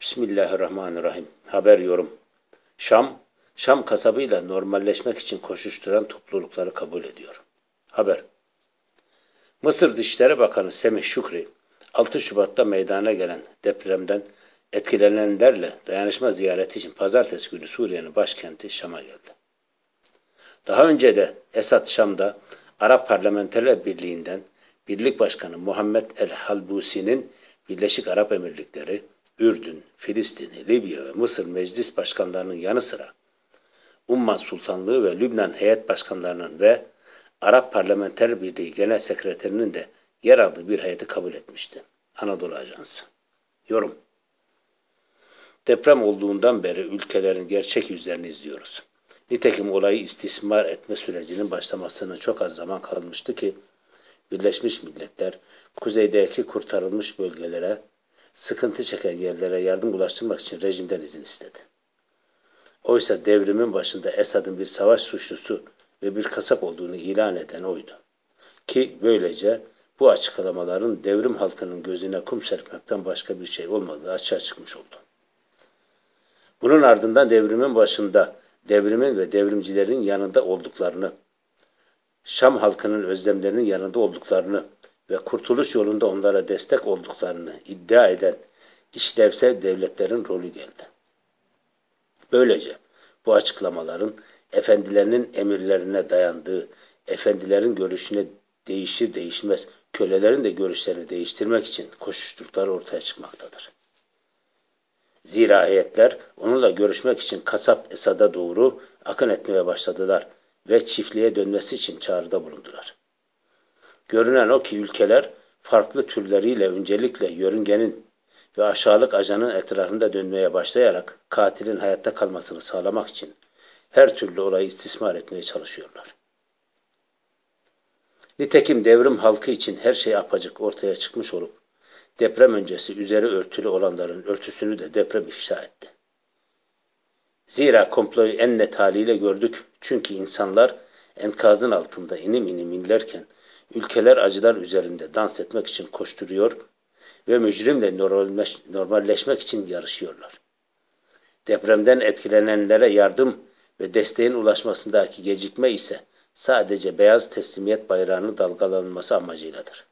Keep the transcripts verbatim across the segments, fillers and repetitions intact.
Bismillahirrahmanirrahim. Haber yorum. Şam, Şam kasabıyla normalleşmek için koşuşturan toplulukları kabul ediyor. Haber. Mısır Dışişleri Bakanı Semih Şükri, altı Şubat'ta meydana gelen depremden etkilenenlerle dayanışma ziyareti için pazartesi günü Suriye'nin başkenti Şam'a geldi. Daha önce de Esad Şam'da Arap Parlamenterler Birliği'nden Birlik Başkanı Muhammed el-Halbusi'nin Birleşik Arap Emirlikleri, Ürdün, Filistin, Libya ve Mısır meclis başkanlarının yanı sıra Umman Sultanlığı ve Lübnan heyet başkanlarının ve Arap Parlamenter Birliği Genel Sekreterinin de yer aldığı bir heyeti kabul etmişti. Anadolu Ajansı. Yorum. Deprem olduğundan beri ülkelerin gerçek yüzlerini izliyoruz. Nitekim olayı istismar etme sürecinin başlamasının çok az zaman kalmıştı ki Birleşmiş Milletler kuzeydeki kurtarılmış bölgelere, sıkıntı çeken yerlere yardım ulaştırmak için rejimden izin istedi. Oysa devrimin başında Esad'ın bir savaş suçlusu ve bir kasap olduğunu ilan eden oydu. Ki böylece bu açıklamaların devrim halkının gözüne kum serpmekten başka bir şey olmadığı açığa çıkmış oldu. Bunun ardından devrimin başında devrimin ve devrimcilerin yanında olduklarını, Şam halkının özlemlerinin yanında olduklarını ve kurtuluş yolunda onlara destek olduklarını iddia eden işlevsel devletlerin rolü geldi. Böylece bu açıklamaların efendilerinin emirlerine dayandığı, efendilerin görüşüne değişir değişmez kölelerin de görüşlerini değiştirmek için koşuşturukları ortaya çıkmaktadır. Zira heyetler onunla görüşmek için kasap Esad'a doğru akın etmeye başladılar ve çiftliğe dönmesi için çağrıda bulundular. Görünen o ki ülkeler farklı türleriyle öncelikle yörüngenin ve aşağılık ajanın etrafında dönmeye başlayarak katilin hayatta kalmasını sağlamak için her türlü olayı istismar etmeye çalışıyorlar. Nitekim devrim halkı için her şey apacık ortaya çıkmış olup deprem öncesi üzeri örtülü olanların örtüsünü de deprem ifşa etti. Zira komployu en net haliyle gördük çünkü insanlar enkazın altında inim inim inlerken ülkeler acılar üzerinde dans etmek için koşturuyor ve mücrimle normalleşmek için yarışıyorlar. Depremden etkilenenlere yardım ve desteğin ulaşmasındaki gecikme ise sadece beyaz teslimiyet bayrağının dalgalanması amacıyladır.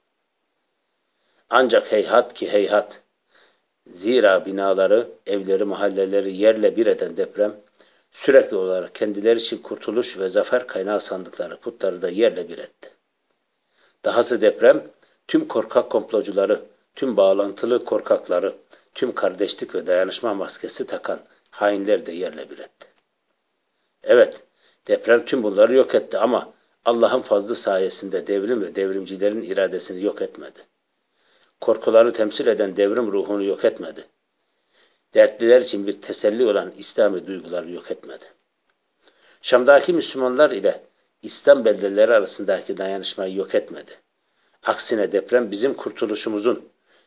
Ancak heyhat ki heyhat, zira binaları, evleri, mahalleleri yerle bir eden deprem, sürekli olarak kendileri için kurtuluş ve zafer kaynağı sandıkları putları da yerle bir etti. Dahası deprem, tüm korkak komplocuları, tüm bağlantılı korkakları, tüm kardeşlik ve dayanışma maskesi takan hainleri de yerle bir etti. Evet, deprem tüm bunları yok etti ama Allah'ın fazlı sayesinde devrim ve devrimcilerin iradesini yok etmedi. Korkuları temsil eden devrim ruhunu yok etmedi. Dertliler için bir teselli olan İslami duyguları yok etmedi. Şam'daki Müslümanlar ile İslam beldeleri arasındaki dayanışmayı yok etmedi. Aksine deprem bizim kurtuluşumuzun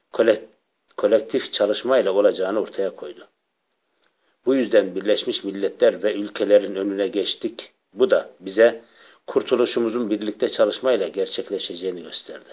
kolektif çalışmayla olacağını ortaya koydu. Bu yüzden Birleşmiş Milletler ve ülkelerin önüne geçtik. Bu da bize kurtuluşumuzun birlikte çalışmayla gerçekleşeceğini gösterdi.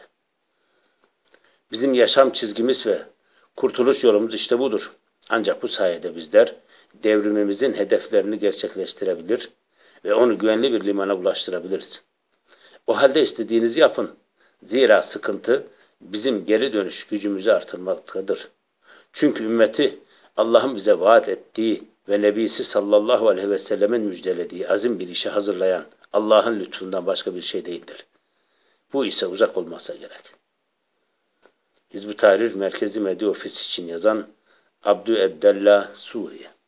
Bizim yaşam çizgimiz ve kurtuluş yolumuz işte budur. Ancak bu sayede bizler devrimimizin hedeflerini gerçekleştirebilir ve onu güvenli bir limana ulaştırabiliriz. O halde istediğinizi yapın. Zira sıkıntı bizim geri dönüş gücümüzü artırmaktadır. Çünkü ümmeti Allah'ın bize vaat ettiği ve Nebisi sallallahu aleyhi ve sellemin müjdelediği azim bir işe hazırlayan Allah'ın lütfundan başka bir şey değildir. Bu ise uzak olmasa gerek. Hizb-ı Tahrir Merkezi Medya Ofisi için yazan Abdü Ebdellah, Suriye.